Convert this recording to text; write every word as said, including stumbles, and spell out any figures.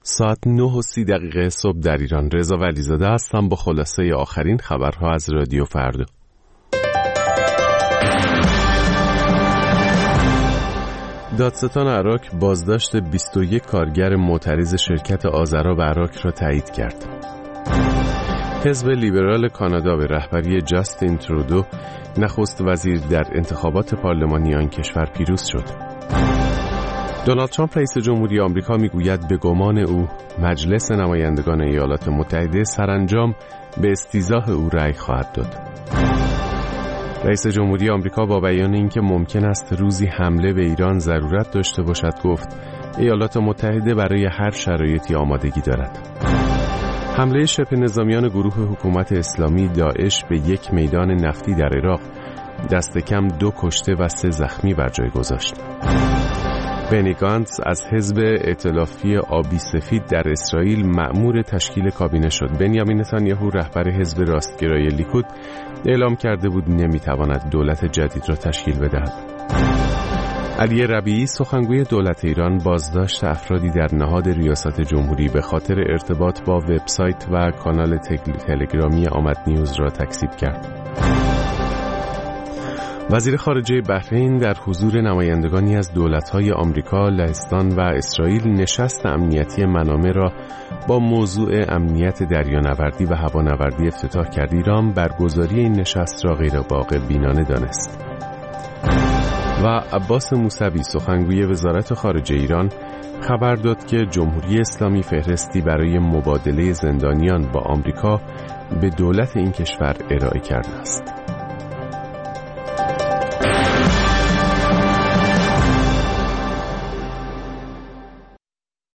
ساعت نه و سی دقیقه صبح در ایران. رضا ولیزاده هستم با خلاصه آخرین خبرها از رادیو فردا. دادستان عراق بازداشت بیست و یک کارگر معترض شرکت آذرا به عراق را تایید کرد. حزب لیبرال کانادا به رهبری جاستین ترودو نخست وزیر در انتخابات پارلمانی آن کشور پیروز شد. دونالد ترامپ رئیس جمهوری آمریکا میگوید به گمان او مجلس نمایندگان ایالات متحده سرانجام به استیضاح او رأی خواهد داد. رئیس جمهوری آمریکا با بیان اینکه ممکن است روزی حمله به ایران ضرورت داشته باشد گفت ایالات متحده برای هر شرایطی آمادگی دارد. حمله شبه نظامیان گروه حکومت اسلامی داعش به یک میدان نفتی در عراق دست کم دو کشته و سه زخمی بر جای گذاشت. بنی گانتز از حزب ائتلافی آبی سفید در اسرائیل مأمور تشکیل کابینه شد. بنیامین نتانیاهو رهبر حزب راستگرای لیکود اعلام کرده بود نمیتواند دولت جدید را تشکیل بدهد. علی ربیعی سخنگوی دولت ایران بازداشت افرادی در نهاد ریاست جمهوری به خاطر ارتباط با وبسایت و کانال تلگرامی آمد نیوز را تکذیب کرد. وزیر خارجه بحرین در حضور نمایندگانی از دولت‌های آمریکا، لهستان و اسرائیل نشست امنیتی منامه را با موضوع امنیت دریانوردی و هوانوردی افتتاح کرد. ایران برگزاری این نشست را غیر واقع بینانه دانست. و عباس موسوی سخنگوی وزارت خارجه ایران خبر داد که جمهوری اسلامی فهرستی برای مبادله زندانیان با آمریکا به دولت این کشور ارائه کرده است.